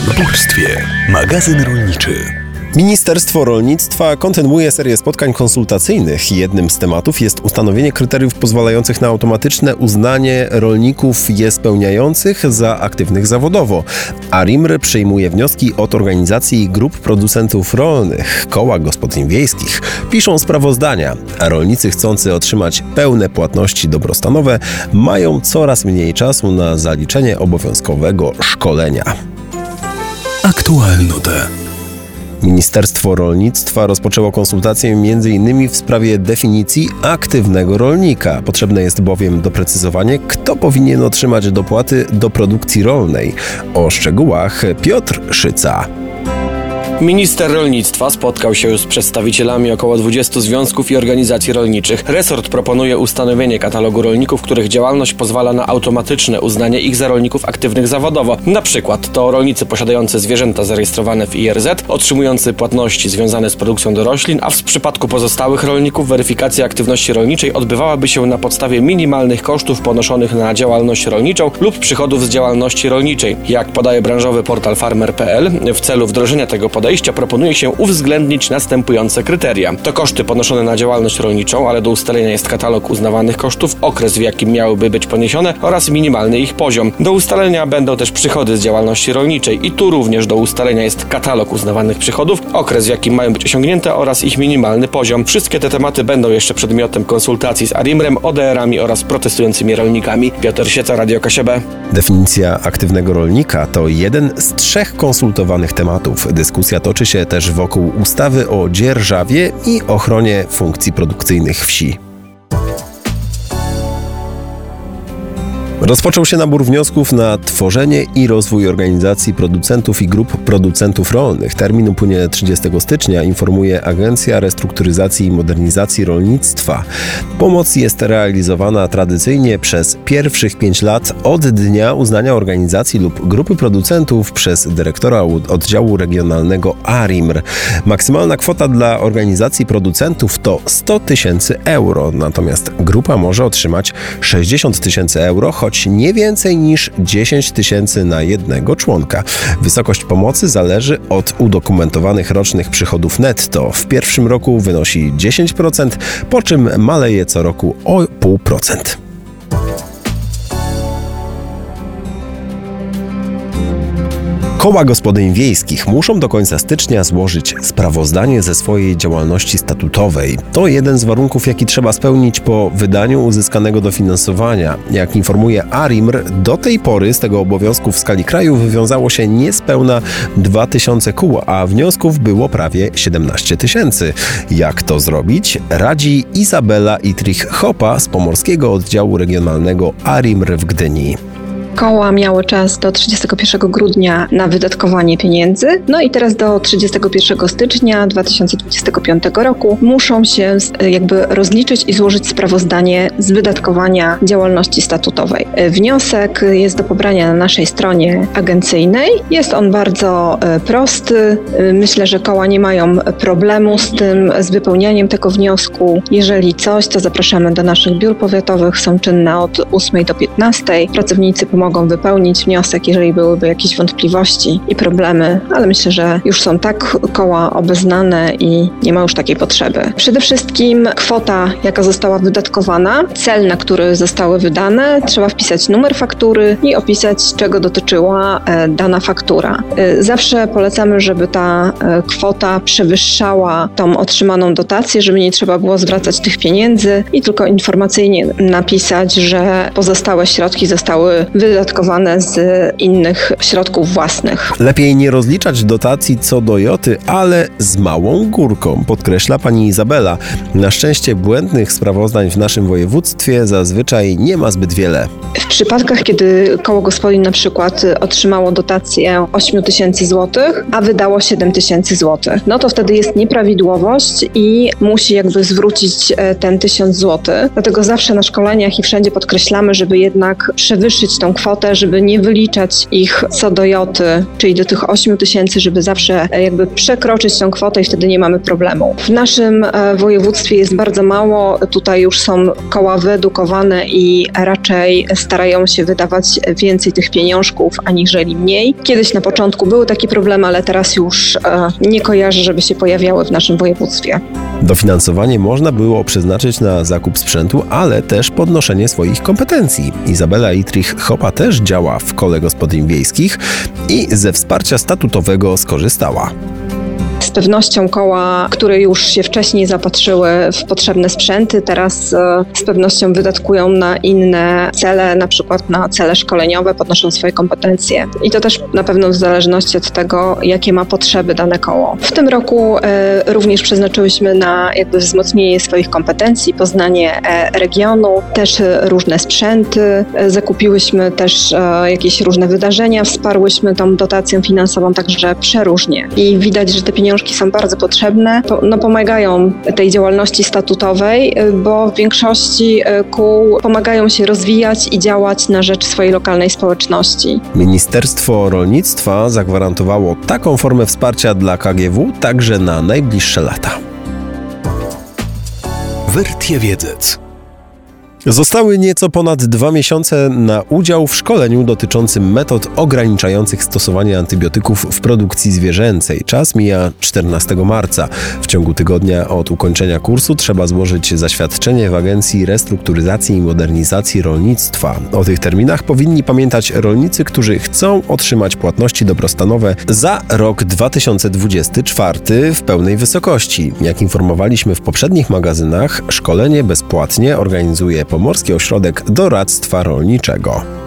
Agropolstwie. Magazyn rolniczy. Ministerstwo Rolnictwa kontynuuje serię spotkań konsultacyjnych. Jednym z tematów jest ustanowienie kryteriów pozwalających na automatyczne uznanie rolników je spełniających za aktywnych zawodowo. ARiMR przyjmuje wnioski od organizacji i grup producentów rolnych, koła gospodyń wiejskich. Piszą sprawozdania, a rolnicy chcący otrzymać pełne płatności dobrostanowe mają coraz mniej czasu na zaliczenie obowiązkowego szkolenia. Aktualnote. Ministerstwo Rolnictwa rozpoczęło konsultacje m.in. w sprawie definicji aktywnego rolnika. Potrzebne jest bowiem doprecyzowanie, kto powinien otrzymać dopłaty do produkcji rolnej. O szczegółach Piotr Szyca. Minister rolnictwa spotkał się z przedstawicielami około 20 związków i organizacji rolniczych. Resort proponuje ustanowienie katalogu rolników, których działalność pozwala na automatyczne uznanie ich za rolników aktywnych zawodowo. Na przykład to rolnicy posiadający zwierzęta zarejestrowane w IRZ, otrzymujący płatności związane z produkcją do roślin, a w przypadku pozostałych rolników weryfikacja aktywności rolniczej odbywałaby się na podstawie minimalnych kosztów ponoszonych na działalność rolniczą lub przychodów z działalności rolniczej. Jak podaje branżowy portal farmer.pl, w celu wdrożenia tego podejścia proponuje się uwzględnić następujące kryteria. To koszty ponoszone na działalność rolniczą, ale do ustalenia jest katalog uznawanych kosztów, okres, w jakim miałyby być poniesione oraz minimalny ich poziom. Do ustalenia będą też przychody z działalności rolniczej i tu również do ustalenia jest katalog uznawanych przychodów, okres, w jakim mają być osiągnięte oraz ich minimalny poziom. Wszystkie te tematy będą jeszcze przedmiotem konsultacji z ARiMR-em, ODR-ami oraz protestującymi rolnikami. Piotr Szyca, Radio KSB. Definicja aktywnego rolnika to jeden z 3 konsultowanych tematów. Dyskusja toczy się też wokół ustawy o dzierżawie i ochronie funkcji produkcyjnych wsi. Rozpoczął się nabór wniosków na tworzenie i rozwój organizacji producentów i grup producentów rolnych. Termin upłynie 30 stycznia, informuje Agencja Restrukturyzacji i Modernizacji Rolnictwa. Pomoc jest realizowana tradycyjnie przez pierwszych 5 lat od dnia uznania organizacji lub grupy producentów przez dyrektora oddziału regionalnego ARiMR. Maksymalna kwota dla organizacji producentów to 100 000 euro, natomiast grupa może otrzymać 60 000 euro, choć nie więcej niż 10 000 na jednego członka. Wysokość pomocy zależy od udokumentowanych rocznych przychodów netto. W pierwszym roku wynosi 10%, po czym maleje co roku o 0,5%. Koła gospodyń wiejskich muszą do końca stycznia złożyć sprawozdanie ze swojej działalności statutowej. To jeden z warunków, jaki trzeba spełnić po wydaniu uzyskanego dofinansowania. Jak informuje ARiMR, do tej pory z tego obowiązku w skali kraju wywiązało się niespełna 2000 kół, a wniosków było prawie 17 000. Jak to zrobić? Radzi Izabela Itrich-Hopa z Pomorskiego Oddziału Regionalnego ARiMR w Gdyni. Koła miały czas do 31 grudnia na wydatkowanie pieniędzy, no i teraz do 31 stycznia 2025 roku muszą się rozliczyć i złożyć sprawozdanie z wydatkowania działalności statutowej. Wniosek jest do pobrania na naszej stronie agencyjnej. Jest on bardzo prosty. Myślę, że koła nie mają problemu z wypełnianiem tego wniosku. Jeżeli coś, to zapraszamy do naszych biur powiatowych. Są czynne od 8 do 15. Pracownicy mogą wypełnić wniosek, jeżeli byłyby jakieś wątpliwości i problemy, ale myślę, że już są tak koła obeznane i nie ma już takiej potrzeby. Przede wszystkim kwota, jaka została wydatkowana, cel, na który zostały wydane, trzeba wpisać numer faktury i opisać, czego dotyczyła dana faktura. Zawsze polecamy, żeby ta kwota przewyższała tą otrzymaną dotację, żeby nie trzeba było zwracać tych pieniędzy i tylko informacyjnie napisać, że pozostałe środki zostały wydatkowane z innych środków własnych. Lepiej nie rozliczać dotacji co do joty, ale z małą górką, podkreśla pani Izabela. Na szczęście błędnych sprawozdań w naszym województwie zazwyczaj nie ma zbyt wiele. W przypadkach, kiedy koło gospodyń na przykład otrzymało dotację 8 000 złotych, a wydało 7 000 złotych, no to wtedy jest nieprawidłowość i musi zwrócić ten 1000 złotych. Dlatego zawsze na szkoleniach i wszędzie podkreślamy, żeby jednak przewyższyć tą kwotę, żeby nie wyliczać ich co do joty, czyli do tych 8 tysięcy, żeby zawsze jakby przekroczyć tą kwotę i wtedy nie mamy problemu. W naszym województwie jest bardzo mało, tutaj już są koła wyedukowane i raczej starają się wydawać więcej tych pieniążków, aniżeli mniej. Kiedyś na początku były takie problemy, ale teraz już nie kojarzę, żeby się pojawiały w naszym województwie. Dofinansowanie można było przeznaczyć na zakup sprzętu, ale też podnoszenie swoich kompetencji. Izabela Itrich-Hopa też działa w Kole Gospodyń Wiejskich i ze wsparcia statutowego skorzystała. Z pewnością koła, które już się wcześniej zapatrzyły w potrzebne sprzęty, teraz z pewnością wydatkują na inne cele, na przykład na cele szkoleniowe, podnoszą swoje kompetencje. I to też na pewno w zależności od tego, jakie ma potrzeby dane koło. W tym roku również przeznaczyłyśmy na jakby wzmocnienie swoich kompetencji, poznanie regionu, też różne sprzęty, zakupiłyśmy też jakieś różne wydarzenia, wsparłyśmy tą dotacją finansową, także przeróżnie. I widać, że te pieniążki są bardzo potrzebne, pomagają tej działalności statutowej, bo w większości kół pomagają się rozwijać i działać na rzecz swojej lokalnej społeczności. Ministerstwo Rolnictwa zagwarantowało taką formę wsparcia dla KGW także na najbliższe lata. Wertiewiedzec. Zostały nieco ponad 2 miesiące na udział w szkoleniu dotyczącym metod ograniczających stosowanie antybiotyków w produkcji zwierzęcej. Czas mija 14 marca. W ciągu tygodnia od ukończenia kursu trzeba złożyć zaświadczenie w Agencji Restrukturyzacji i Modernizacji Rolnictwa. O tych terminach powinni pamiętać rolnicy, którzy chcą otrzymać płatności dobrostanowe za rok 2024 w pełnej wysokości. Jak informowaliśmy w poprzednich magazynach, szkolenie bezpłatnie organizuje Pomorski Ośrodek Doradztwa Rolniczego.